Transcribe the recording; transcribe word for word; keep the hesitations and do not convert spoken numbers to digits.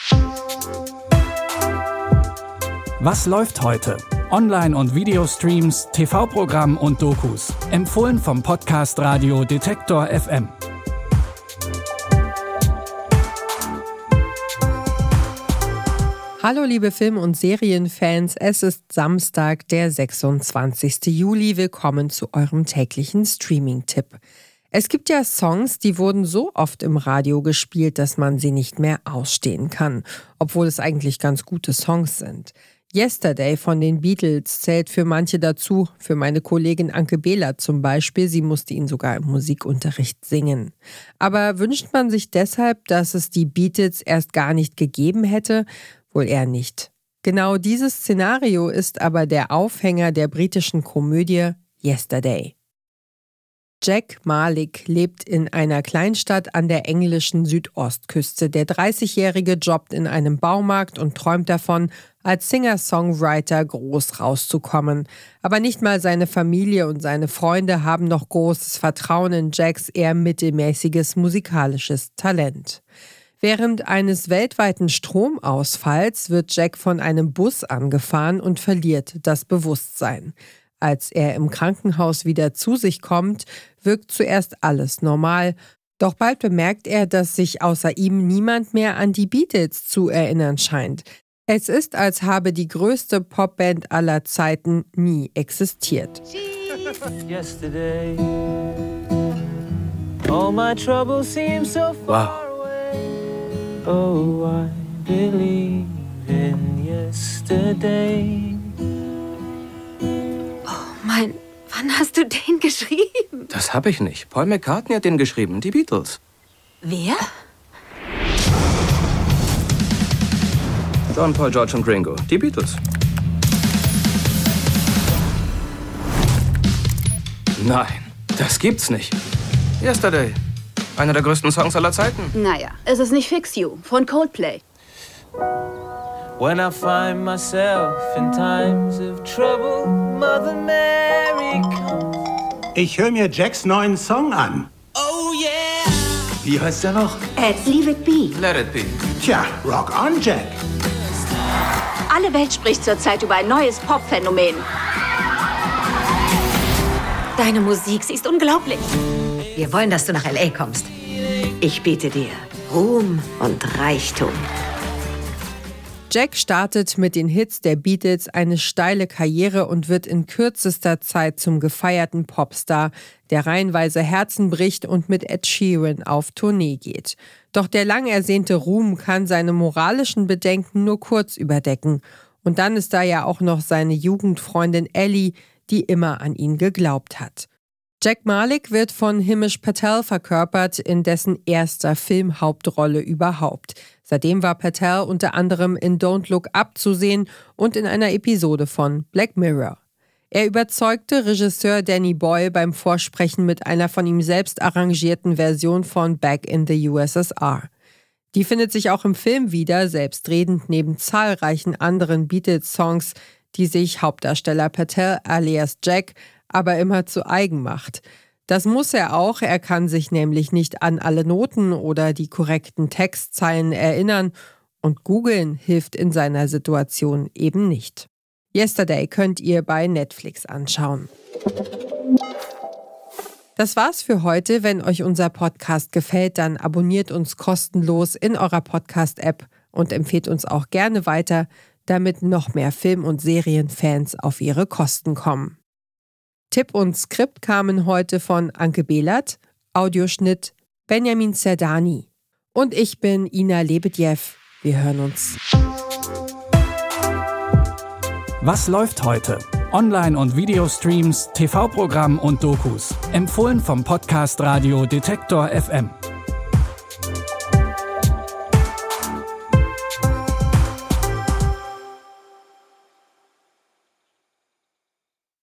Was läuft heute? Online- und Videostreams, T V-Programm und Dokus. Empfohlen vom Podcast Radio Detektor F M. Hallo liebe Film- und Serienfans, es ist Samstag, der sechsundzwanzigsten Juli. Willkommen zu eurem täglichen Streaming-Tipp. Es gibt ja Songs, die wurden so oft im Radio gespielt, dass man sie nicht mehr ausstehen kann, obwohl es eigentlich ganz gute Songs sind. Yesterday von den Beatles zählt für manche dazu, für meine Kollegin Anke Behlert zum Beispiel, sie musste ihn sogar im Musikunterricht singen. Aber wünscht man sich deshalb, dass es die Beatles erst gar nicht gegeben hätte? Wohl eher nicht. Genau dieses Szenario ist aber der Aufhänger der britischen Komödie Yesterday. Jack Malik lebt in einer Kleinstadt an der englischen Südostküste. Der dreißigjährige jobbt in einem Baumarkt und träumt davon, als Singer-Songwriter groß rauszukommen. Aber nicht mal seine Familie und seine Freunde haben noch großes Vertrauen in Jacks eher mittelmäßiges musikalisches Talent. Während eines weltweiten Stromausfalls wird Jack von einem Bus angefahren und verliert das Bewusstsein. Als er im Krankenhaus wieder zu sich kommt, wirkt zuerst alles normal. Doch bald bemerkt er, dass sich außer ihm niemand mehr an die Beatles zu erinnern scheint. Es ist, als habe die größte Popband aller Zeiten nie existiert. Yesterday, all my troubles seem so far away. Oh, I believe in yesterday. Mann, wann hast du den geschrieben? Das habe ich nicht. Paul McCartney hat den geschrieben, die Beatles. Wer? John, Paul, George und Ringo, die Beatles. Nein, das gibt's nicht. Yesterday, einer der größten Songs aller Zeiten. Naja, es ist nicht Fix You von Coldplay. When I find myself in times of trouble, Mother Mary comes. Ich höre mir Jacks neuen Song an. Oh yeah! Wie heißt der noch? Ed, Leave It Be. Let it be. Tja, Rock on, Jack. Alle Welt spricht zurzeit über ein neues Pop-Phänomen. Deine Musik, sie ist unglaublich. Wir wollen, dass du nach L A kommst. Ich biete dir Ruhm und Reichtum. Jack startet mit den Hits der Beatles eine steile Karriere und wird in kürzester Zeit zum gefeierten Popstar, der reihenweise Herzen bricht und mit Ed Sheeran auf Tournee geht. Doch der lang ersehnte Ruhm kann seine moralischen Bedenken nur kurz überdecken. Und dann ist da ja auch noch seine Jugendfreundin Ellie, die immer an ihn geglaubt hat. Jack Malik wird von Himesh Patel verkörpert, in dessen erster Filmhauptrolle überhaupt. Seitdem war Patel unter anderem in Don't Look Up zu sehen und in einer Episode von Black Mirror. Er überzeugte Regisseur Danny Boyle beim Vorsprechen mit einer von ihm selbst arrangierten Version von Back in the U S S R. Die findet sich auch im Film wieder, selbstredend neben zahlreichen anderen Beatles-Songs, die sich Hauptdarsteller Patel alias Jack aber immer zu eigen macht. Das muss er auch, er kann sich nämlich nicht an alle Noten oder die korrekten Textzeilen erinnern und googeln hilft in seiner Situation eben nicht. Yesterday könnt ihr bei Netflix anschauen. Das war's für heute. Wenn euch unser Podcast gefällt, dann abonniert uns kostenlos in eurer Podcast-App und empfehlt uns auch gerne weiter, damit noch mehr Film- und Serienfans auf ihre Kosten kommen. Tipp und Skript kamen heute von Anke Behlert, Audioschnitt Benjamin Zerdani. Und ich bin Ina Lebedjew. Wir hören uns. Was läuft heute? Online- und Videostreams, T V-Programm und Dokus. Empfohlen vom Podcast Radio Detektor F M.